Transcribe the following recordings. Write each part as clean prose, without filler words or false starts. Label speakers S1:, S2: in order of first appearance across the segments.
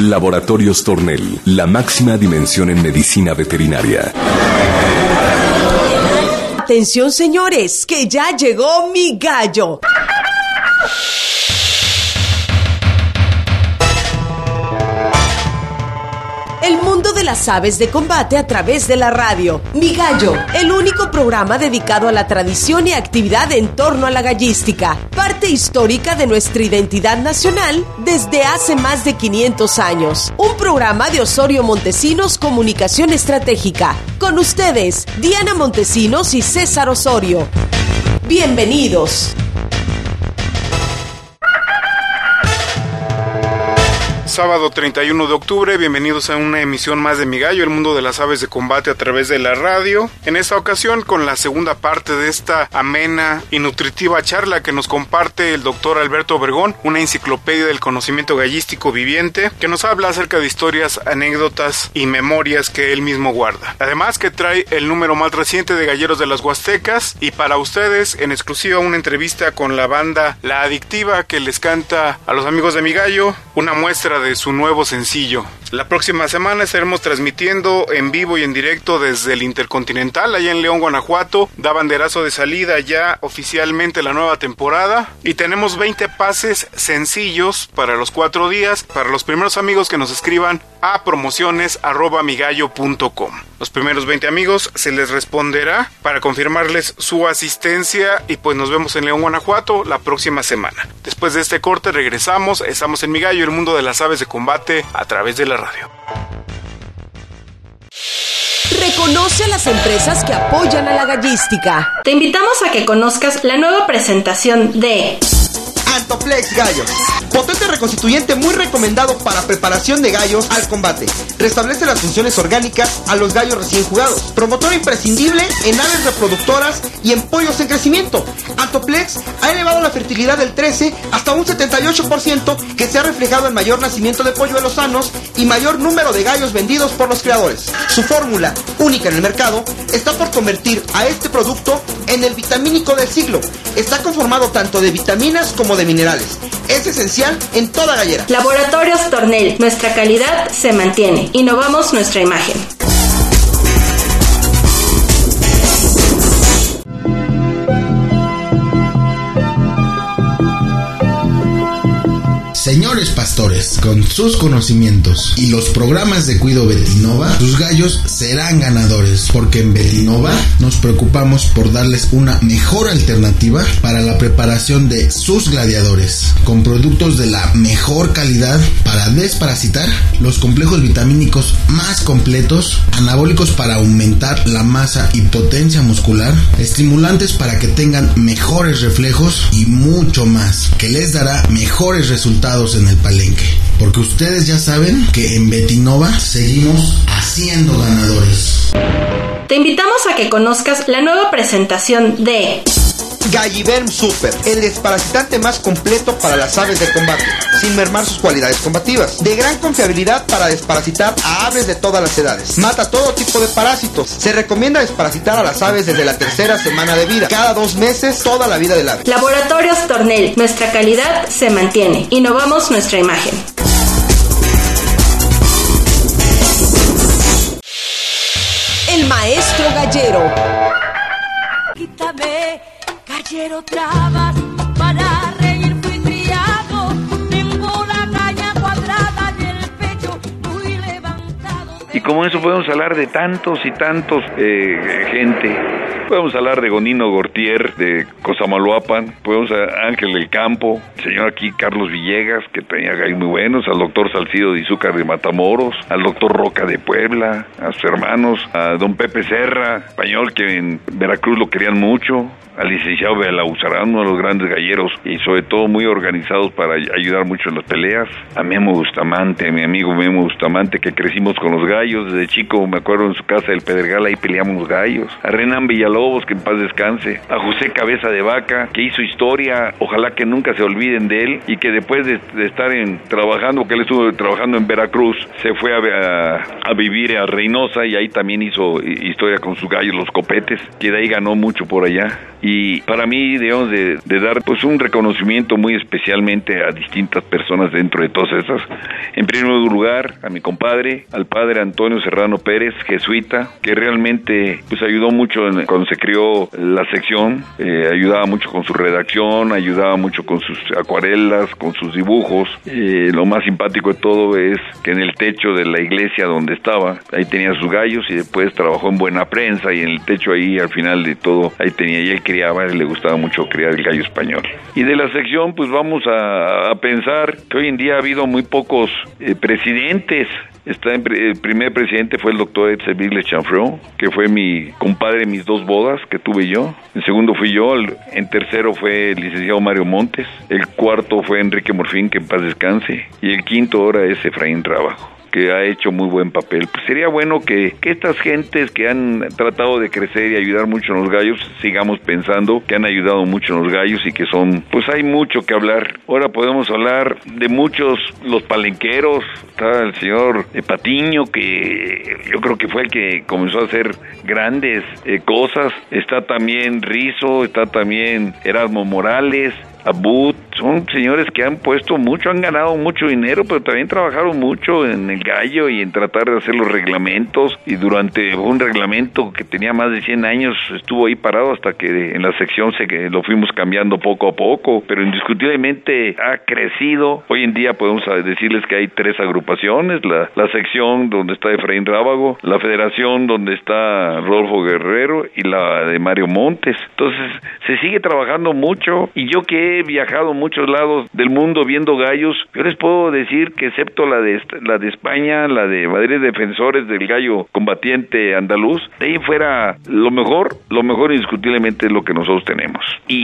S1: Laboratorios Tornel, la máxima dimensión en medicina veterinaria.
S2: Atención, señores, que ya llegó mi gallo. El mundo de las aves de combate a través de la radio. Mi Gallo, el único programa dedicado a la tradición y actividad en torno a la gallística, parte histórica de nuestra identidad nacional desde hace más de 500 años. Un programa de Osorio Montesinos Comunicación Estratégica. Con ustedes, Diana Montesinos y César Osorio. Bienvenidos.
S3: Sábado 31 de octubre, bienvenidos a una emisión más de Mi Gallo, el mundo de las aves de combate a través de la radio. En esta ocasión con la segunda parte de esta amena y nutritiva charla que nos comparte el doctor Alberto Obregón, una enciclopedia del conocimiento gallístico viviente, que nos habla acerca de historias, anécdotas y memorias que él mismo guarda. Además que trae el número más reciente de Galleros de las Huastecas y para ustedes en exclusiva una entrevista con la banda La Adictiva que les canta a los amigos de Mi Gallo una muestra de su nuevo sencillo. La próxima semana estaremos transmitiendo en vivo y en directo desde el Intercontinental, allá en León, Guanajuato. Da banderazo de salida ya oficialmente la nueva temporada y tenemos 20 pases sencillos para los 4 días, para los primeros amigos que nos escriban a promociones@migallo.com. Los primeros 20 amigos se les responderá para confirmarles su asistencia y pues nos vemos en León, Guanajuato la próxima semana. Después de este corte regresamos, estamos en Mi Gallo, el mundo de las aves de combate a través de la radio.
S2: Reconoce a las empresas que apoyan a la gallística.
S4: Te invitamos a que conozcas la nueva presentación de
S5: Antoplex Gallos, potente reconstituyente muy recomendado para preparación de gallos al combate. Restablece las funciones orgánicas a los gallos recién jugados. Promotor imprescindible en aves reproductoras y en pollos en crecimiento. Antoplex ha elevado la fertilidad del 13 hasta un 78%, que se ha reflejado en mayor nacimiento de polluelos sanos y mayor número de gallos vendidos por los creadores. Su fórmula, única en el mercado, está por convertir a este producto en el vitamínico del siglo. Está conformado tanto de vitaminas como de minerales. Es esencial en toda gallera.
S4: Laboratorios Tornel, nuestra calidad se mantiene. Innovamos nuestra imagen.
S6: Señores pastores, con sus conocimientos y los programas de Cuido Betinova, sus gallos serán ganadores, porque en Betinova nos preocupamos por darles una mejor alternativa para la preparación de sus gladiadores, con productos de la mejor calidad para desparasitar, los complejos vitamínicos más completos, anabólicos para aumentar la masa y potencia muscular, estimulantes para que tengan mejores reflejos y mucho más, que les dará mejores resultados en el palenque, porque ustedes ya saben que en Betinova seguimos haciendo ganadores.
S4: Te invitamos a que conozcas la nueva presentación de
S5: Galliverm Super, el desparasitante más completo para las aves de combate, sin mermar sus cualidades combativas. De gran confiabilidad para desparasitar a aves de todas las edades. Mata todo tipo de parásitos. Se recomienda desparasitar a las aves desde la tercera semana de vida, cada 2 meses, toda la vida del ave.
S4: Laboratorios Tornel, nuestra calidad se mantiene. Innovamos nuestra imagen.
S2: El maestro gallero.
S7: Quítame, gallero, trabas, para reír fui criado, tengo la caña cuadrada y el pecho muy levantado.
S8: Y como eso podemos hablar de tantos y tantos gente. Podemos hablar de Gonino Gortier, de Cosamaloapan, podemos Ángel del Campo, el señor aquí Carlos Villegas, que tenía gallos muy buenos, al doctor Salcido de Izúcar de Matamoros, al doctor Roca de Puebla, a sus hermanos, a don Pepe Serra, español, que en Veracruz lo querían mucho, al licenciado Belauzarán, uno de los grandes galleros, y sobre todo muy organizados para ayudar mucho en las peleas, a Memo Bustamante, a mi amigo Memo Bustamante, que crecimos con los gallos, gallos desde chico, me acuerdo en su casa del Pedregal, ahí peleamos gallos. A Renan Villalobos, que en paz descanse. A José Cabeza de Vaca, que hizo historia, ojalá que nunca se olviden de él, y que después de estar trabajando, porque él estuvo trabajando en Veracruz, se fue a vivir a Reynosa, y ahí también hizo historia con sus gallos, los Copetes, que de ahí ganó mucho por allá. Y para mí debemos de dar pues un reconocimiento muy especialmente a distintas personas dentro de todas esas. En primer lugar, a mi compadre, al padre Antonio Serrano Pérez, jesuita, que realmente pues ayudó mucho cuando se creó la sección, ayudaba mucho con su redacción, ayudaba mucho con sus acuarelas, con sus dibujos. Lo más simpático de todo es que en el techo de la iglesia donde estaba, ahí tenía sus gallos, y después trabajó en Buena Prensa, y en el techo ahí al final de todo, ahí tenía, y él criaba, le gustaba mucho criar el gallo español. Y de la sección pues vamos a pensar que hoy en día ha habido muy pocos presidentes. El primer presidente fue el doctor Edsel Chanfreux, que fue mi compadre en mis 2 bodas que tuve yo. El segundo fui yo, en tercero fue el licenciado Mario Montes, el cuarto fue Enrique Morfín, que en paz descanse, y el quinto ahora es Efraín Rábago, que ha hecho muy buen papel. Pues sería bueno que estas gentes que han tratado de crecer y ayudar mucho en los gallos, sigamos pensando que han ayudado mucho en los gallos y que son, pues hay mucho que hablar. Ahora podemos hablar de muchos, los palenqueros. Está el señor Patiño, que yo creo que fue el que comenzó a hacer grandes cosas. Está también Rizo, está también Erasmo Morales, Abud. Son señores que han puesto mucho, han ganado mucho dinero, pero también trabajaron mucho en el gallo y en tratar de hacer los reglamentos, y durante un reglamento que tenía más de 100 años estuvo ahí parado hasta que en la sección lo fuimos cambiando poco a poco, pero indiscutiblemente ha crecido. Hoy en día podemos decirles que hay 3 agrupaciones: la sección donde está Efraín Rábago, la federación donde está Rodolfo Guerrero y la de Mario Montes. Entonces se sigue trabajando mucho, y yo que he viajado a muchos lados del mundo viendo gallos, yo les puedo decir que excepto la de España, la de Madrid Defensores del Gallo Combatiente Andaluz, de ahí fuera lo mejor indiscutiblemente es lo que nosotros tenemos.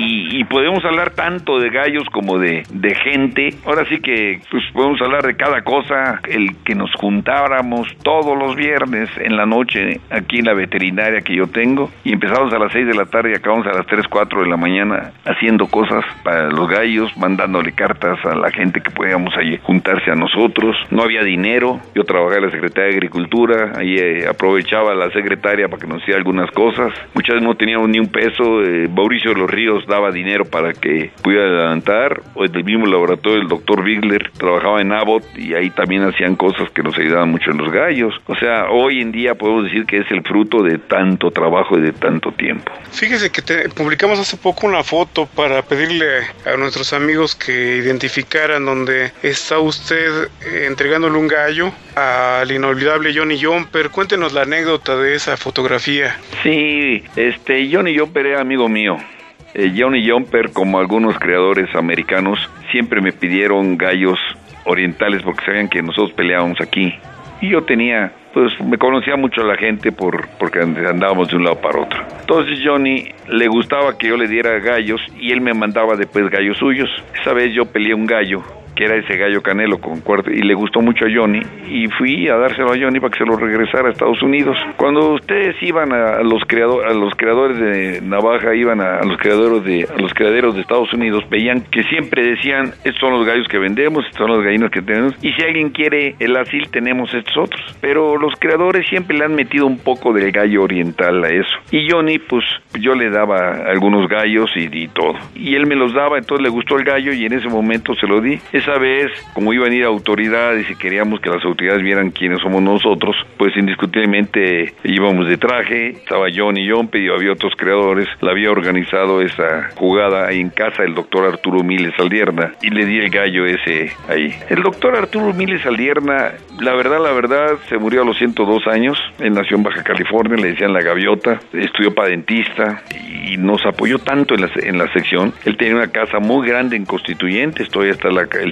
S8: Y podemos hablar tanto de gallos como de gente. Ahora sí que pues podemos hablar de cada cosa. El que nos juntáramos todos los viernes en la noche aquí en la veterinaria que yo tengo, y empezamos a las 6 de la tarde y acabamos a las 3, 4 de la mañana haciendo cosas para los gallos, mandándole cartas a la gente que podíamos ahí juntarse a nosotros. No había dinero, yo trabajaba en la Secretaría de Agricultura, ahí aprovechaba a la secretaria para que nos hiciera algunas cosas. Muchas veces no teníamos ni un peso. Mauricio de los Ríos daba dinero para que pudiera adelantar, o en el mismo laboratorio el doctor Bigler trabajaba en Abbott, y ahí también hacían cosas que nos ayudaban mucho en los gallos. O sea, hoy en día podemos decir que es el fruto de tanto trabajo y de tanto tiempo.
S3: Fíjese que publicamos hace poco una foto para pedirle a nuestros amigos que identificaran donde está usted entregándole un gallo al inolvidable Johnny Jumper. Cuéntenos la anécdota de esa fotografía.
S8: Sí, Johnny Jumper era amigo mío. Johnny Jumper, como algunos creadores americanos, siempre me pidieron gallos orientales porque sabían que nosotros peleábamos aquí. Y yo me conocía mucho a la gente porque andábamos de un lado para otro. Entonces Johnny le gustaba que yo le diera gallos, y él me mandaba después gallos suyos. Esa vez yo peleé un gallo, que era ese gallo Canelo con cuarto, y le gustó mucho a Johnny, y fui a dárselo a Johnny para que se lo regresara a Estados Unidos. Cuando ustedes iban a los creadores de navaja, iban a los criaderos de Estados Unidos, veían que siempre decían: estos son los gallos que vendemos, estos son los gallinos que tenemos, y si alguien quiere el asil tenemos estos otros. Pero los creadores siempre le han metido un poco del gallo oriental a eso, y Johnny pues yo le daba algunos gallos y todo, y él me los daba. Entonces le gustó el gallo, y en ese momento se lo di. Esa vez, como iban a ir autoridades y queríamos que las autoridades vieran quiénes somos nosotros, pues indiscutiblemente íbamos de traje. Estaba Johnny Jumper y había otros creadores. La había organizado esa jugada ahí en casa del doctor Arturo Miles Aldierna, y le di el gallo ese ahí. El doctor Arturo Miles Aldierna, la verdad, se murió a los 102 años. Él nació en Baja California, le decían La Gaviota, estudió para dentista y nos apoyó tanto en la sección. Él tenía una casa muy grande en Constituyentes, todavía está el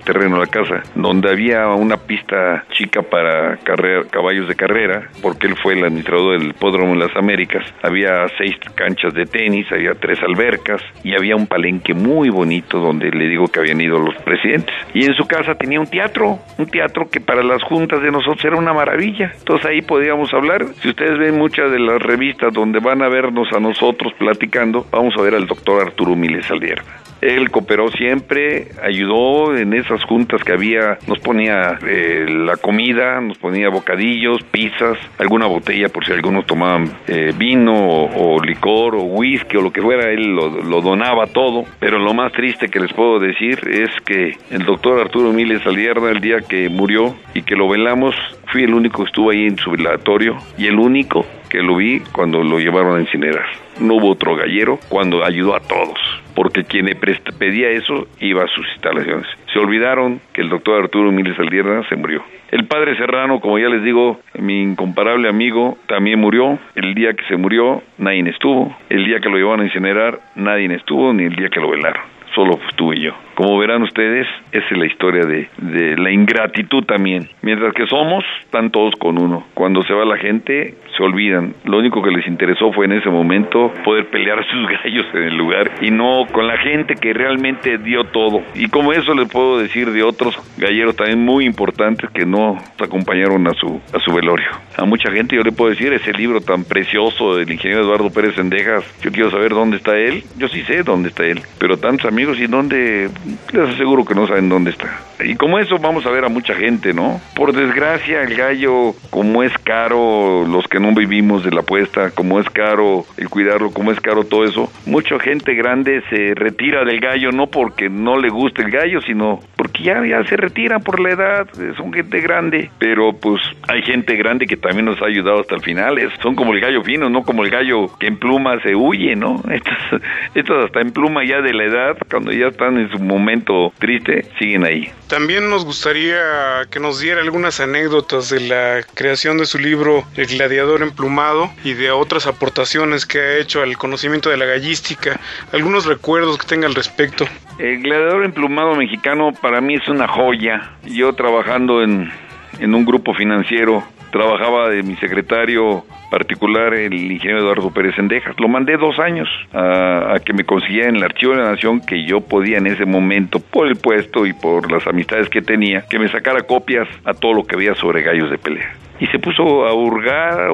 S8: el terreno de la casa, donde había una pista chica para caballos de carrera, porque él fue el administrador del Hipódromo de las Américas. Había 6 canchas de tenis, había 3 albercas y había un palenque muy bonito donde le digo que habían ido los presidentes. Y en su casa tenía un teatro que para las juntas de nosotros era una maravilla. Entonces ahí podíamos hablar. Si ustedes ven muchas de las revistas donde van a vernos a nosotros platicando, vamos a ver al doctor Arturo Miles Saldierna. Él cooperó siempre, ayudó en esas juntas que había, nos ponía la comida, nos ponía bocadillos, pizzas, alguna botella por si algunos tomaban vino o licor o whisky o lo que fuera, él lo donaba todo. Pero lo más triste que les puedo decir es que el doctor Arturo Miles Saldierna, el día que murió y que lo velamos, fui el único que estuvo ahí en su velatorio y el único que lo vi cuando lo llevaron a incinerar. No hubo otro gallero cuando ayudó a todos, porque quien le pedía eso iba a sus instalaciones. Se olvidaron que el doctor Arturo Miles Saldierna se murió. El padre Serrano, como ya les digo, mi incomparable amigo, también murió. El día que se murió, nadie estuvo. El día que lo llevaron a incinerar, nadie estuvo, ni el día que lo velaron. Solo estuve yo. Como verán ustedes, esa es la historia de la ingratitud también. Mientras que están todos con uno. Cuando se va la gente, se olvidan. Lo único que les interesó fue en ese momento poder pelear a sus gallos en el lugar y no con la gente que realmente dio todo. Y como eso les puedo decir de otros galleros también muy importantes que no acompañaron a su velorio. A mucha gente yo le puedo decir, ese libro tan precioso del ingeniero Eduardo Pérez Cendejas, yo quiero saber dónde está él. Yo sí sé dónde está él, pero tantos amigos y dónde, les aseguro que no saben dónde está. Y como eso vamos a ver a mucha gente, ¿no? Por desgracia el gallo, como es caro, los que no vivimos de la apuesta, como es caro el cuidarlo, como es caro todo eso, mucha gente grande se retira del gallo, no porque no le guste el gallo, sino porque ya se retiran por la edad, son gente grande, pero pues hay gente grande que también nos ha ayudado hasta el final, son como el gallo fino, no como el gallo que en pluma se huye, ¿no? Estos hasta en pluma ya de la edad, cuando ya están en su momento triste, siguen ahí.
S3: También nos gustaría que nos diera algunas anécdotas de la creación de su libro El Gladiador Emplumado y de otras aportaciones que ha hecho al conocimiento de la gallística, algunos recuerdos que tenga al respecto.
S8: El Gladiador Emplumado mexicano para mí es una joya. Yo trabajando en un grupo financiero, trabajaba de mi secretario particular el ingeniero Eduardo Pérez Cendejas. Lo mandé 2 años a que me consiguiera en el Archivo de la Nación, que yo podía en ese momento, por el puesto y por las amistades que tenía, que me sacara copias a todo lo que había sobre gallos de pelea. Y se puso a hurgar,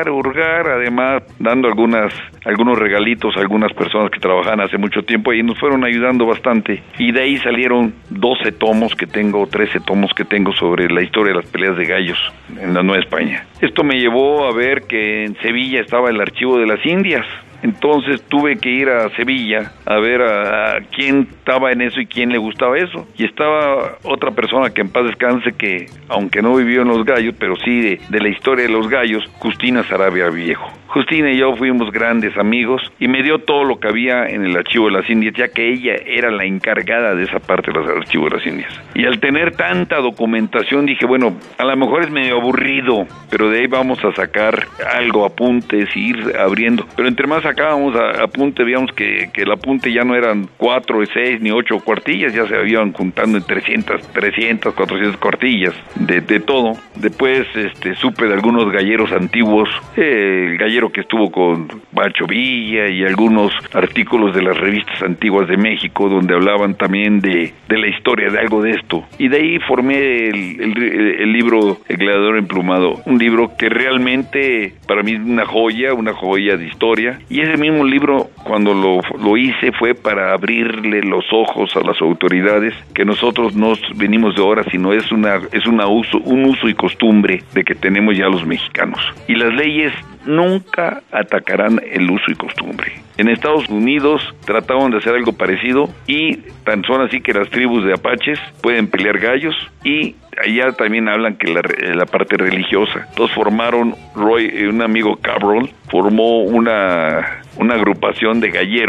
S8: además dando algunos regalitos a algunas personas que trabajaban hace mucho tiempo y nos fueron ayudando bastante. Y de ahí salieron 12 tomos que tengo, 13 tomos que tengo sobre la historia de las peleas de gallos en la Nueva España. Esto me llevó a ver que en Sevilla estaba el Archivo de las Indias. Entonces tuve que ir a Sevilla a ver a quién estaba en eso y quién le gustaba eso. Y estaba otra persona que en paz descanse, que aunque no vivió en los gallos, pero sí de la historia de los gallos, Justina Sarabia Viejo. Justina y yo fuimos grandes amigos y me dio todo lo que había en el Archivo de las Indias, ya que ella era la encargada de esa parte del Archivo de las Indias. Y al tener tanta documentación dije, bueno, a lo mejor es medio aburrido, pero de ahí vamos a sacar algo, apuntes, y ir abriendo. Pero entre más sacábamos apunte, veíamos que el apunte ya no eran 4, 6 ni 8 cuartillas, ya se iban juntando en 300, 400 cuartillas de todo. Después supe de algunos galleros antiguos, el gallero que estuvo con Pancho Villa y algunos artículos de las revistas antiguas de México donde hablaban también de la historia de algo de esto. Y de ahí formé el libro El Gladiador Emplumado, un libro que realmente para mí es una joya de historia. Y ese mismo libro, cuando lo hice, fue para abrirle los ojos a las autoridades que nosotros no venimos de ahora, sino es un uso y costumbre de que tenemos ya los mexicanos. Y las leyes nunca atacarán el uso y costumbre. En Estados Unidos trataban de hacer algo parecido y tan son así que las tribus de apaches pueden pelear gallos, y allá también hablan que la parte religiosa. Entonces formaron, un amigo Cabral, formó una agrupación de galleros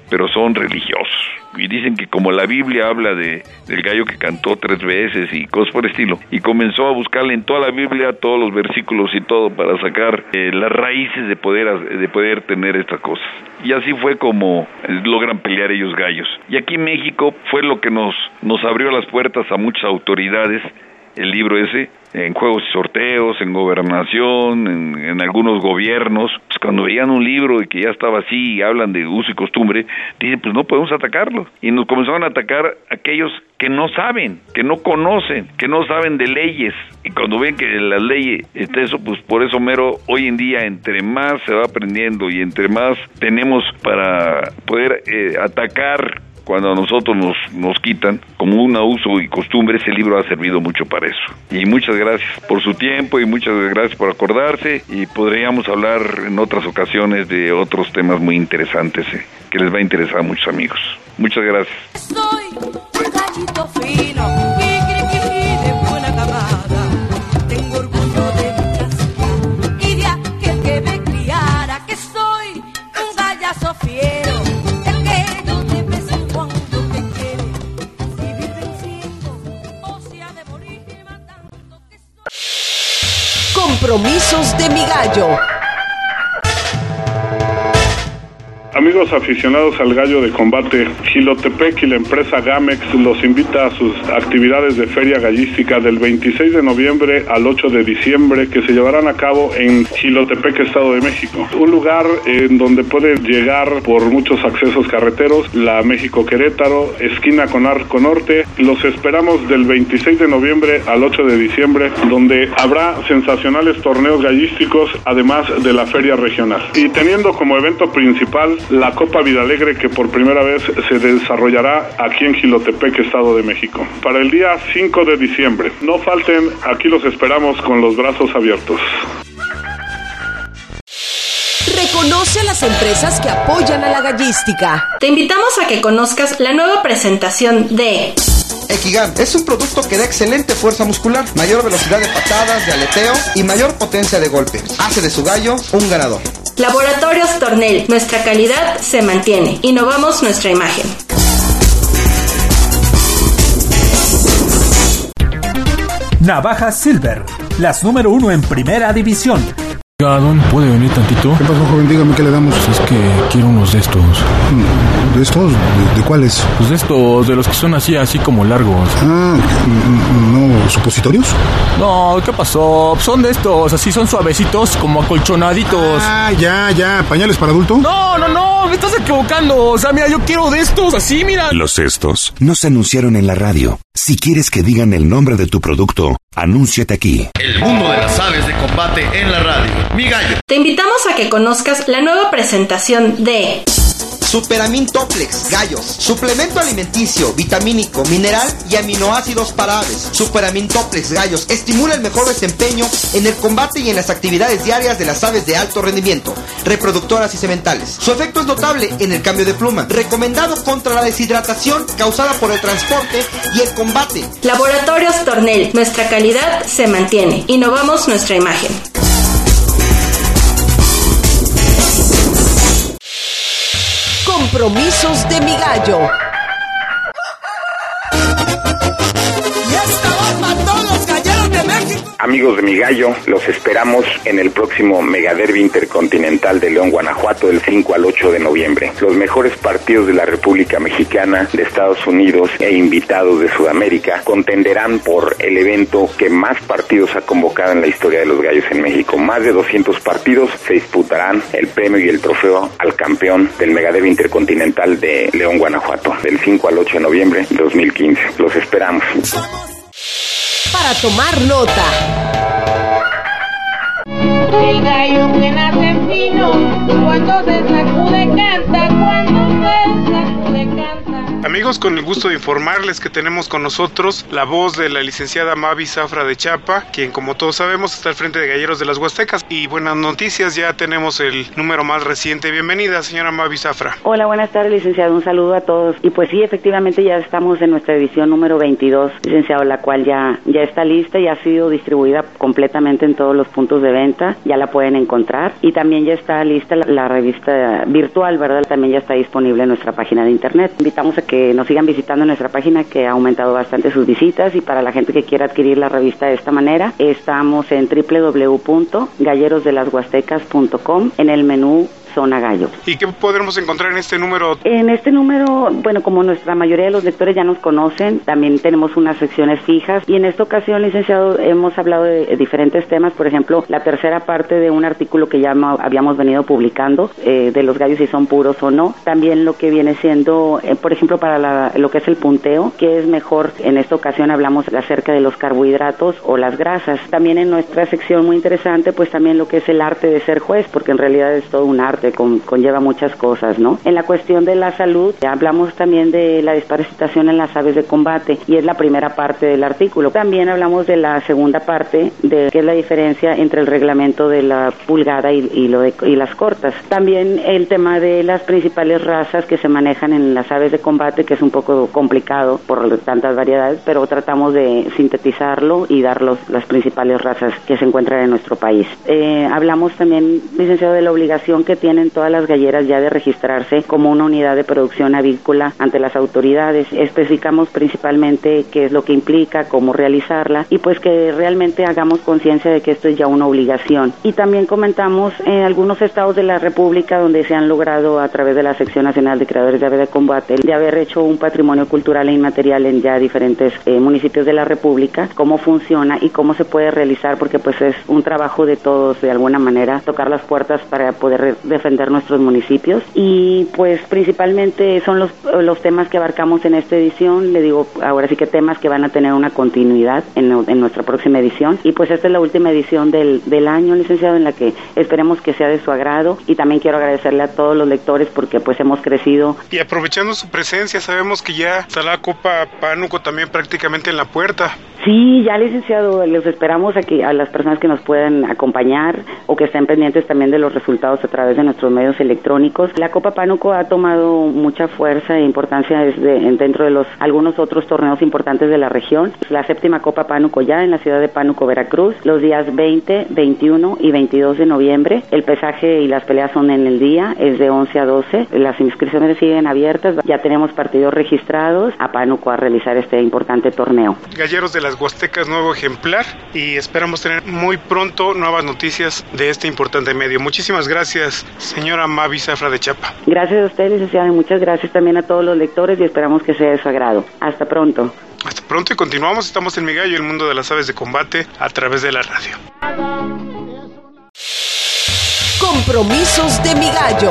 S8: pero son religiosos. Y dicen que como la Biblia habla del gallo que cantó 3 veces y cosas por el estilo, y comenzó a buscarle en toda la Biblia todos los versículos y todo para sacar las raíces de poder tener estas cosas. Y así fue como logran pelear ellos gallos. Y aquí en México fue lo que nos abrió las puertas a muchas autoridades, el libro ese, en juegos y sorteos, en gobernación, en algunos gobiernos. Pues cuando veían un libro y que ya estaba así y hablan de uso y costumbre, dicen, pues no podemos atacarlo. Y nos comenzaron a atacar aquellos que no saben, que no conocen, que no saben de leyes. Y cuando ven que las leyes, eso, pues por eso mero, hoy en día, entre más se va aprendiendo y entre más tenemos para poder atacar, cuando a nosotros nos quitan como un uso y costumbre, ese libro ha servido mucho para eso. Y muchas gracias por su tiempo y muchas gracias por acordarse, y podríamos hablar en otras ocasiones de otros temas muy interesantes que les va a interesar a muchos amigos. Muchas gracias.
S7: Soy un gallito fino, de buena camada. Tengo orgullo de mi casa y de aquel que me criara, que soy un gallazo fiero.
S2: Compromisos de mi gallo.
S9: Amigos aficionados al gallo de combate, Jilotepec y la empresa Gamex los invita a sus actividades de feria gallística del 26 de noviembre al 8 de diciembre que se llevarán a cabo en Jilotepec, Estado de México. Un lugar en donde puede llegar por muchos accesos carreteros, la México-Querétaro, esquina con Arco Norte. Los esperamos del 26 de noviembre al 8 de diciembre, donde habrá sensacionales torneos gallísticos, además de la feria regional. Y teniendo como evento principal la Copa Vidalegre, que por primera vez se desarrollará aquí en Jilotepec, Estado de México, para el día 5 de diciembre. No falten, aquí los esperamos con los brazos abiertos.
S2: Reconoce a las empresas que apoyan a la gallística.
S4: Te invitamos a que conozcas la nueva presentación de
S5: Equigam es un producto que da excelente fuerza muscular, mayor velocidad de patadas, de aleteo y mayor potencia de golpe. Hace de su gallo un ganador.
S4: Laboratorios Tornel, nuestra calidad se mantiene. Innovamos nuestra imagen.
S10: Navajas Silver, las número 1 en primera división.
S11: Don, ¿puede venir tantito?
S12: ¿Qué pasó, joven? Dígame qué le damos.
S11: Pues es que quiero unos de estos.
S12: ¿De estos? ¿De cuáles?
S11: Pues de estos, de los que son así como largos.
S12: ¿No supositorios?
S11: No, ¿qué pasó? Son de estos, así son suavecitos, como acolchonaditos.
S12: Ya, ¿pañales para adulto?
S11: No, me estás equivocando. O sea, mira, yo quiero de estos, así, mira.
S1: Los estos no se anunciaron en la radio. Si quieres que digan el nombre de tu producto, anúnciate aquí.
S13: El mundo de las aves de combate en la radio. Mi gallo.
S4: Te invitamos a que conozcas la nueva presentación de
S5: Superamin Toplex Gallos, suplemento alimenticio, vitamínico, mineral y aminoácidos para aves. Superamin Toplex Gallos estimula el mejor desempeño en el combate y en las actividades diarias de las aves de alto rendimiento, reproductoras y sementales. Su efecto es notable en el cambio de pluma, recomendado contra la deshidratación causada por el transporte y el combate.
S4: Laboratorios Tornel, nuestra calidad se mantiene. Innovamos nuestra imagen.
S2: Compromisos de mi gallo.
S7: Y esta voz para todos los galleros de México.
S14: Amigos de Mi Gallo, los esperamos en el próximo Megaderby Intercontinental de León, Guanajuato, del 5 al 8 de noviembre. Los mejores partidos de la República Mexicana, de Estados Unidos e invitados de Sudamérica contenderán por el evento que más partidos ha convocado en la historia de los gallos en México. Más de 200 partidos se disputarán el premio y el trofeo al campeón del Megaderby Intercontinental de León, Guanajuato, del 5 al 8 de noviembre de 2015. Los esperamos.
S2: Para tomar nota.
S15: El gallo que nace fino, cuando se sacude canta, cuando se sacude canta.
S3: Amigos, con el gusto de informarles que tenemos con nosotros la voz de la licenciada Mavi Zafra de Chapa, quien como todos sabemos está al frente de Galleros de las Huastecas. Y buenas noticias, ya tenemos el número más reciente. Bienvenida, señora Mavi Zafra.
S16: Hola, buenas tardes, licenciado, un saludo a todos. Y pues sí, efectivamente ya estamos en nuestra edición número 22, licenciado, la cual ya está lista y ha sido distribuida completamente en todos los puntos de venta, ya la pueden encontrar. Y también ya está lista la revista virtual, ¿verdad? También ya está disponible en nuestra página de internet. Invitamos a que nos sigan visitando en nuestra página, que ha aumentado bastante sus visitas, y para la gente que quiera adquirir la revista de esta manera, estamos en www.gallerosdelashuastecas.com en el menú Zona Gallo.
S3: ¿Y qué podremos encontrar en este número?
S16: En este número, bueno, como nuestra mayoría de los lectores ya nos conocen, también tenemos unas secciones fijas, y en esta ocasión, licenciado, hemos hablado de diferentes temas. Por ejemplo, la tercera parte de un artículo que ya habíamos venido publicando, de los gallos si son puros o no. También lo que viene siendo, por ejemplo, para lo que es el punteo, que es mejor. En esta ocasión hablamos acerca de los carbohidratos o las grasas. También en nuestra sección muy interesante, pues también lo que es el arte de ser juez, porque en realidad es todo un arte, conlleva muchas cosas, ¿no? En la cuestión de la salud, hablamos también de la desparasitación en las aves de combate, y es la primera parte del artículo. También hablamos de la segunda parte, de qué es la diferencia entre el reglamento de la pulgada y las cortas. También el tema de las principales razas que se manejan en las aves de combate, que es un poco complicado por tantas variedades, pero tratamos de sintetizarlo y dar las principales razas que se encuentran en nuestro país. Hablamos también, licenciado, de la obligación que tienen todas las galleras ya de registrarse como una unidad de producción avícola ante las autoridades. Especificamos principalmente qué es lo que implica, cómo realizarla, y pues que realmente hagamos conciencia de que esto es ya una obligación. Y también comentamos algunos estados de la República donde se han logrado, a través de la Sección Nacional de Creadores de Ave de Combate, de haber hecho un patrimonio cultural e inmaterial en ya diferentes municipios de la República, cómo funciona y cómo se puede realizar, porque pues es un trabajo de todos, de alguna manera, tocar las puertas para poder defender nuestros municipios. Y pues principalmente son los temas que abarcamos en esta edición. Le digo, ahora sí que temas que van a tener una continuidad en nuestra próxima edición, y pues esta es la última edición del año, licenciado, en la que esperemos que sea de su agrado. Y también quiero agradecerle a todos los lectores, porque pues hemos crecido.
S3: Y aprovechando su presencia, sabemos que ya está la Copa Pánuco también prácticamente en la puerta.
S16: Sí, ya, licenciado, los esperamos a las personas que nos puedan acompañar o que estén pendientes también de los resultados a través de nuestros medios electrónicos. La Copa Pánuco ha tomado mucha fuerza e importancia dentro de algunos otros torneos importantes de la región. La séptima Copa Pánuco ya en la ciudad de Pánuco, Veracruz, los días 20, 21 y 22 de noviembre. El pesaje y las peleas son en el día, es de 11 a 12. Las inscripciones siguen abiertas. Ya tenemos partidos registrados a Pánuco a realizar este importante torneo.
S3: Galleros de las Huastecas, nuevo ejemplar, y esperamos tener muy pronto nuevas noticias de este importante medio. Muchísimas gracias, señora Mavi Zafra de Chapa.
S16: Gracias a usted, licenciada, y muchas gracias también a todos los lectores, y esperamos que sea de su agrado. Hasta pronto.
S3: Hasta pronto, y continuamos. Estamos en Mi Gallo, el mundo de las aves de combate, a través de la radio.
S2: Compromisos de Mi Gallo.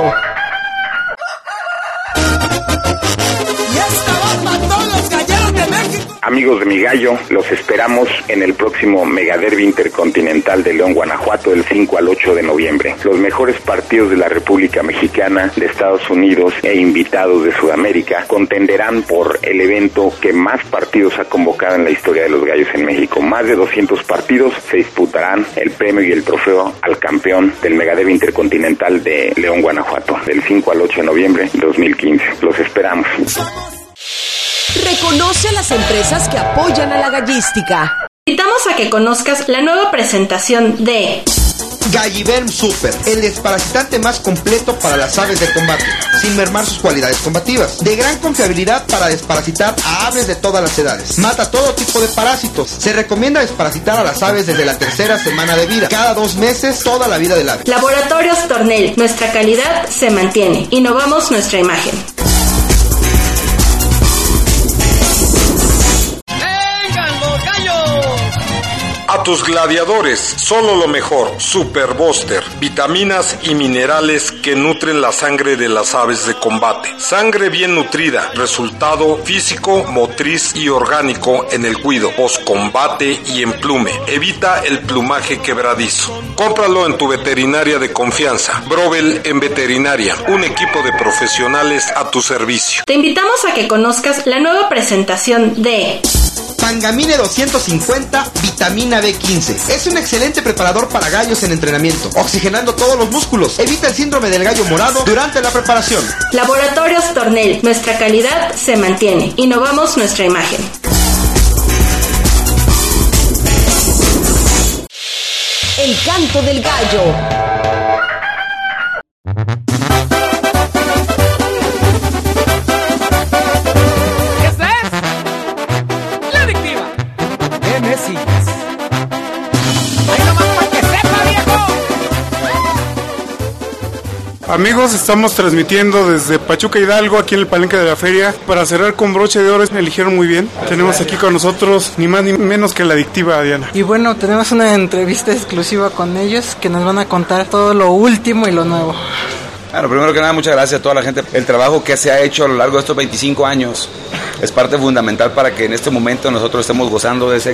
S14: Amigos de Mi Gallo, los esperamos en el próximo Megaderbi Intercontinental de León, Guanajuato, del 5 al 8 de noviembre. Los mejores partidos de la República Mexicana, de Estados Unidos e invitados de Sudamérica contenderán por el evento que más partidos ha convocado en la historia de los gallos en México. Más de 200 partidos se disputarán el premio y el trofeo al campeón del Megaderbi Intercontinental de León, Guanajuato, del 5 al 8 de noviembre de 2015. Los esperamos.
S2: Reconoce a las empresas que apoyan a la gallística.
S4: Invitamos a que conozcas la nueva presentación de
S5: Galliverm Super, el desparasitante más completo para las aves de combate, sin mermar sus cualidades combativas. De gran confiabilidad para desparasitar a aves de todas las edades. Mata todo tipo de parásitos. Se recomienda desparasitar a las aves desde la tercera semana de vida. Cada 2 meses, toda la vida del ave.
S4: Laboratorios Tornel. Nuestra calidad se mantiene. Innovamos nuestra imagen.
S17: tus gladiadores, solo lo mejor. Super Buster, vitaminas y minerales que nutren la sangre de las aves de combate. Sangre bien nutrida, resultado físico, motriz y orgánico en el cuido, poscombate y emplume. Evita el plumaje quebradizo. Cómpralo en tu veterinaria de confianza. Brobel en Veterinaria, un equipo de profesionales a tu servicio.
S4: Te invitamos a que conozcas la nueva presentación de
S5: Tangamine 250 Vitamina B15. Es un excelente preparador para gallos en entrenamiento, oxigenando todos los músculos. Evita el síndrome del gallo morado durante la preparación.
S4: Laboratorios Tornel, nuestra calidad se mantiene. Innovamos nuestra imagen.
S2: El canto del gallo.
S3: Amigos, estamos transmitiendo desde Pachuca Hidalgo, aquí en el Palenque de la Feria. Para cerrar con broche de oro, me eligieron muy bien. Tenemos aquí con nosotros ni más ni menos que la adictiva Diana.
S18: Y bueno, tenemos una entrevista exclusiva con ellos que nos van a contar todo lo último y lo nuevo.
S19: Bueno, primero que nada, muchas gracias a toda la gente. El trabajo que se ha hecho a lo largo de estos 25 años es parte fundamental para que en este momento nosotros estemos gozando de ese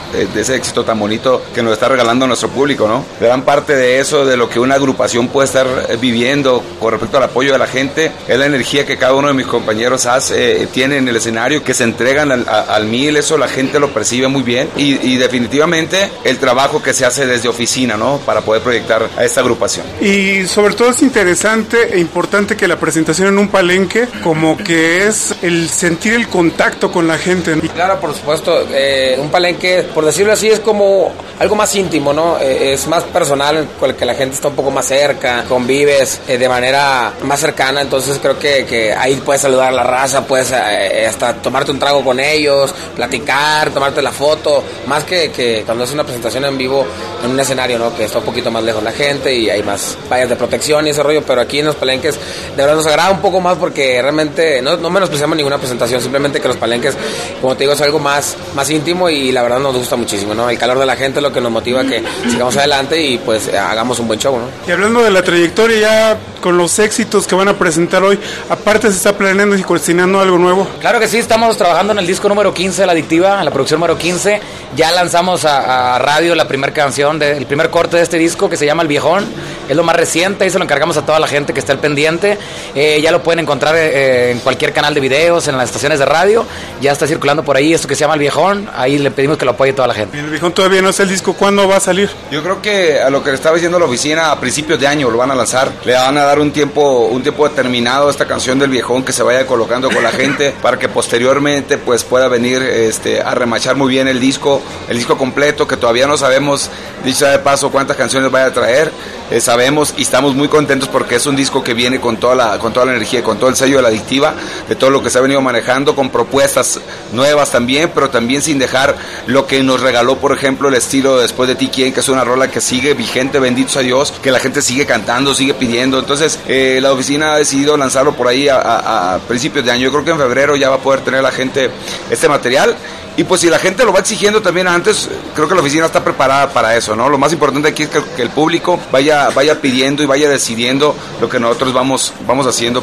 S19: éxito tan bonito que nos está regalando nuestro público, ¿no? Gran parte de eso, de lo que una agrupación puede estar viviendo con respecto al apoyo de la gente, es la energía que cada uno de mis compañeros tiene en el escenario, que se entregan al mil. Eso la gente lo percibe muy bien y definitivamente el trabajo que se hace desde oficina, ¿no? Para poder proyectar a esta agrupación.
S3: Y sobre todo es interesante e importante que la presentación en un palenque, como que es el sentir el contacto con la gente.
S20: Y claro, por supuesto, un palenque, por decirlo así, es como algo más íntimo, ¿no? Es más personal, con el que la gente está un poco más cerca, convives de manera más cercana. Entonces creo que ahí puedes saludar a la raza, puedes hasta tomarte un trago con ellos, platicar, tomarte la foto, más que cuando es una presentación en vivo en un escenario, ¿no? Que está un poquito más lejos la gente y hay más vallas de protección y ese rollo. Pero aquí en los palenques de verdad nos agrada un poco más, porque realmente no menospreciamos ninguna presentación, simplemente que los palenques, como te digo, es algo más íntimo y la verdad nos gusta muchísimo, ¿no? El calor de la gente es lo que nos motiva a que sigamos adelante y pues hagamos un buen show, ¿no?
S3: Y hablando de la trayectoria, ya con los éxitos que van a presentar hoy, aparte se está planeando y cocinando algo nuevo.
S21: Claro que sí, estamos trabajando en el disco número 15 de La Adictiva, en la producción número 15. Ya lanzamos a radio la primera canción, el primer corte de este disco, que se llama El Viejón. Es lo más reciente y se lo encargamos a toda la gente que está al pendiente. Ya lo pueden encontrar en cualquier canal de videos, en las estaciones de radio. Ya está circulando por ahí esto que se llama El Viejón. Ahí le pedimos que lo apoye toda la gente.
S3: El Viejón todavía no es el disco. ¿Cuándo va a salir?
S19: Yo creo que a lo que le estaba diciendo la oficina, a principios de año lo van a lanzar. Le van a dar un tiempo determinado a esta canción del Viejón, que se vaya colocando con la gente para que posteriormente pues pueda venir a remachar muy bien el disco completo, que todavía no sabemos, dicho sea de paso, cuántas canciones vaya a traer. Sabemos y estamos muy contentos porque es un disco que viene con toda la energía, con todo el sello de La Adictiva, de todo lo que se ha venido manejando, con propuestas nuevas también, pero también sin dejar lo que nos regaló, por ejemplo, el estilo Después de ti, ¿quién? Que es una rola que sigue vigente, bendito sea Dios, que la gente sigue cantando, sigue pidiendo. Entonces la oficina ha decidido lanzarlo por ahí a principios de año. Yo creo que en febrero ya va a poder tener la gente este material. Y pues si la gente lo va exigiendo también antes, creo que la oficina está preparada para eso, ¿no? Lo más importante aquí es que el público vaya pidiendo y vaya decidiendo lo que nosotros vamos haciendo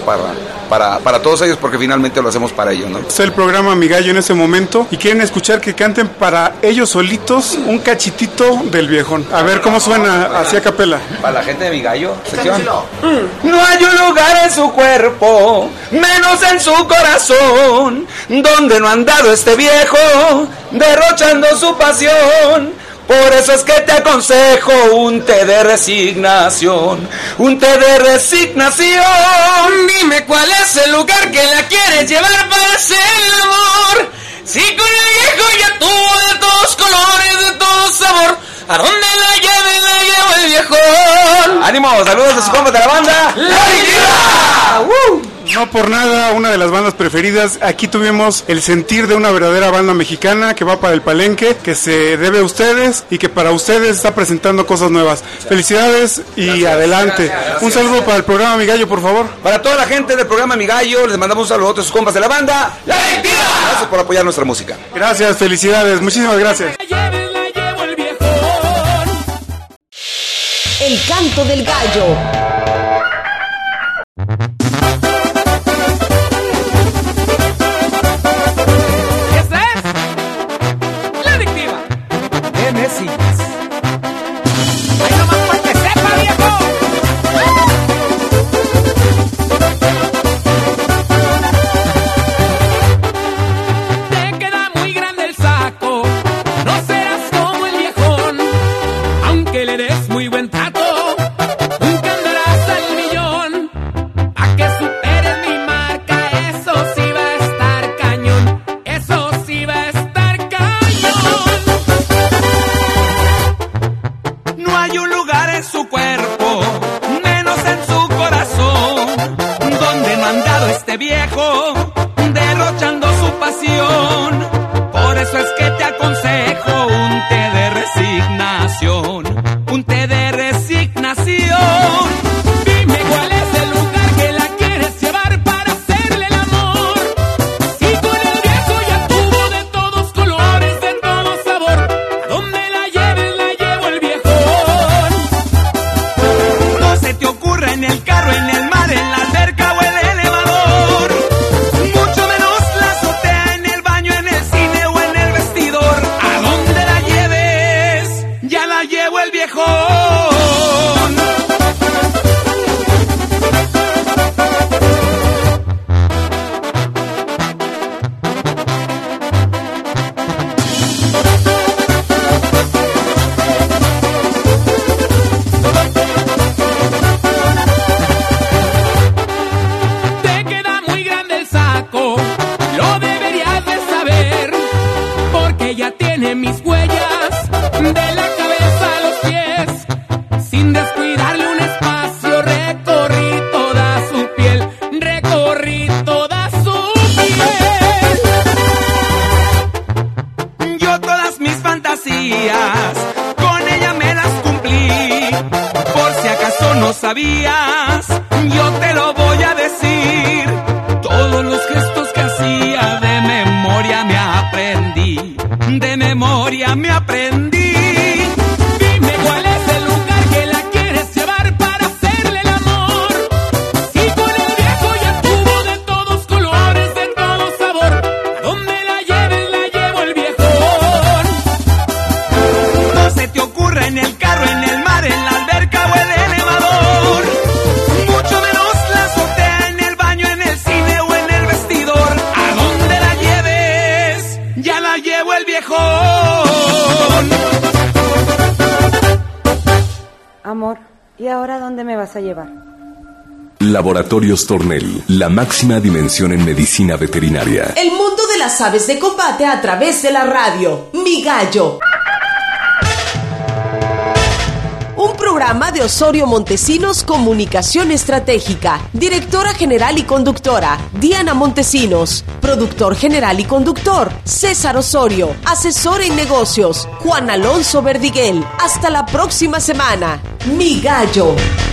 S19: para todos ellos, porque finalmente lo hacemos para ellos, ¿no?
S3: Es el programa Mi Gallo en ese momento y quieren escuchar que canten para ellos solitos un cachitito del Viejón. A ver cómo suena así a capela.
S19: Para la gente de Mi Gallo, sección.
S22: No hay un lugar en su cuerpo, menos en su corazón, donde no ha andado este viejo derrochando su pasión. Por eso es que te aconsejo un té de resignación, un té de resignación. Dime cuál es el lugar que la quieres llevar para hacer el amor. Si con el viejo ya tuvo de todos colores, de todo sabor, ¿a dónde la lleva el viejón?
S19: ¡Ánimo! ¡Saludos a sus compas de la banda!
S22: ¡La Adictiva!
S3: No por nada, una de las bandas preferidas. Aquí tuvimos el sentir de una verdadera banda mexicana que va para el palenque, que se debe a ustedes y que para ustedes está presentando cosas nuevas. Felicidades y adelante. Gracias. Un saludo para el programa Mi Gallo, por favor.
S19: Para toda la gente del programa Mi Gallo, les mandamos un saludo a sus compas de la banda. ¡La Adictiva! Gracias por apoyar nuestra música.
S3: Gracias, felicidades, muchísimas gracias.
S22: La llevo el viejo.
S2: El canto del gallo.
S22: Esta es la adictiva. Genesis. Ahí nomás para que sepa, viejo. Te queda muy grande el saco. No serás como el viejón. Aunque le des muy buen trato, nunca andarás al millón. A que superes mi marca, eso sí va a estar cañón. Eso sí va a estar cañón. No hay un lugar en su cuerpo, menos en su corazón, donde no ha andado este viejo, derrochando su pasión. Por eso es que te aconsejo un té de resignación, un té de resignación. Dime cuál es el lugar que la quieres llevar para hacerle el amor. Si con el viejo ya tuvo de todos colores, de todo sabor, a donde la lleves la llevo el viejón. No se te ocurra en el carro, en el mar, en la alberca o el elevador, mucho menos la azotea, en el baño, en el cine o en el vestidor. A donde la lleves, ya la llevo el viejón. Te queda muy grande el saco, lo deberías de saber, porque ya tiene mis huellas de la cabeza a los pies. Sin descuidarle un espacio, recorrí toda su piel, recorrí toda su piel. Yo todas mis fantasías con ella me las cumplí. Por si acaso no sabías, yo te lo voy a decir. Todos los gestos que hacía de memoria me aprendí, de memoria me aprendí. Dime cuál es el lugar que la quieres llevar para hacerle el amor. Si con el viejo ya tuvo de todos colores, de todo sabor, a donde la lleves la llevo el viejón. No se te ocurra en el carro, en el mar, en la alberca o el elevador, mucho menos la azotea, en el baño, en el cine o en el vestidor. A donde la lleves, ya la llevo el viejón.
S6: Amor, ¿y ahora dónde me vas a llevar?
S1: Laboratorios Tornel, la máxima dimensión en medicina veterinaria.
S2: El mundo de las aves de combate a través de la radio. Mi gallo. Un programa de Osorio Montesinos Comunicación Estratégica. Directora general y conductora, Diana Montesinos. Productor general y conductor, César Osorio. Asesor en negocios, Juan Alonso Verdiguel. Hasta la próxima semana. Mi gallo.